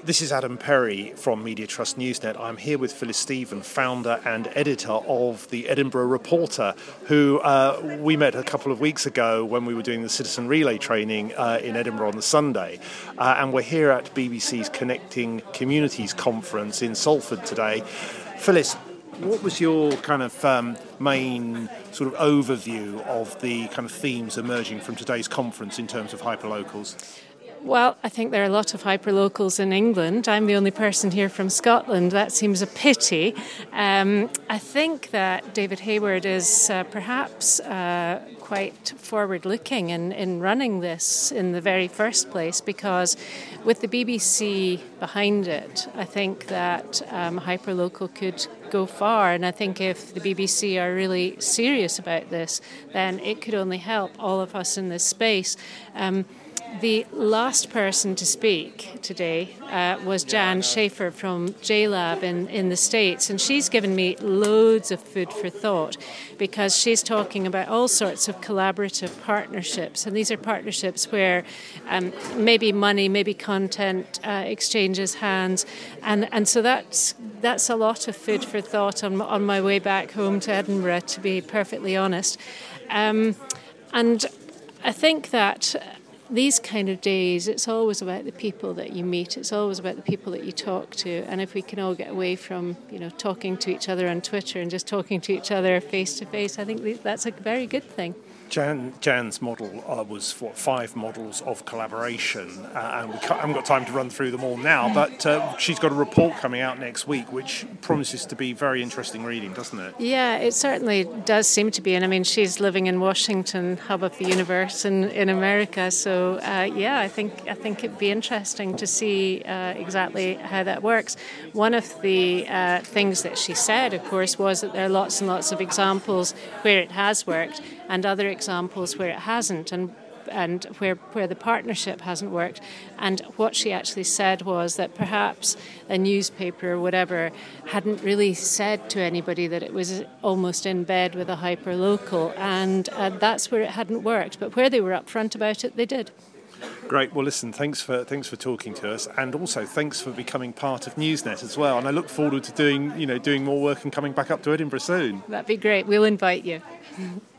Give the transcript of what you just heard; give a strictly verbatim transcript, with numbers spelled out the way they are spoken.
This is Adam Perry from Media Trust Newsnet. I'm here with Phyllis Stephen, founder and editor of the Edinburgh Reporter, who uh, we met a couple of weeks ago when we were doing the Citizen Relay training uh, in Edinburgh on the Sunday. Uh, and we're here at B B C's Connecting Communities Conference in Salford today. Phyllis, what was your kind of um, main sort of overview of the kind of themes emerging from today's conference in terms of hyperlocals? Well, I think there are a lot of hyperlocals in England. I'm the only person here from Scotland. That seems a pity. Um, I think that David Hayward is uh, perhaps uh, quite forward-looking in, in running this in the very first place, because with the B B C behind it, I think that um, hyperlocal could go far. And I think if the B B C are really serious about this, then it could only help all of us in this space. Um, The last person to speak today uh, was Jan Schaefer from J Lab in, in the States, and she's given me loads of food for thought, because she's talking about all sorts of collaborative partnerships, and these are partnerships where um, maybe money, maybe content uh, exchanges hands, and, and so that's that's a lot of food for thought on, on my way back home to Edinburgh, to be perfectly honest. Um, and I think that these kind of days, it's always about the people that you meet. It's always about the people that you talk to. And if we can all get away from, you know, talking to each other on Twitter and just talking to each other face to face, I think that's a very good thing. Jan, Jan's model uh, was what, five models of collaboration, uh, and we haven't got time to run through them all now, but uh, she's got a report coming out next week which promises to be very interesting reading, doesn't it? Yeah, it certainly does seem to be, and I mean, she's living in Washington, hub of the universe in, in America, so uh, yeah, I think I think it'd be interesting to see uh, exactly how that works. One of the uh, things that she said, of course, was that there are lots and lots of examples where it has worked, and other examples where it hasn't, and and where where the partnership hasn't worked. And what she actually said was that perhaps a newspaper or whatever hadn't really said to anybody that it was almost in bed with a hyperlocal, and uh, that's where it hadn't worked. But where they were upfront about it, they did. Great. Well, listen, thanks for thanks for talking to us, and also thanks for becoming part of Newsnet as well. And I look forward to doing you know doing more work and coming back up to Edinburgh soon. That'd be great. We'll invite you.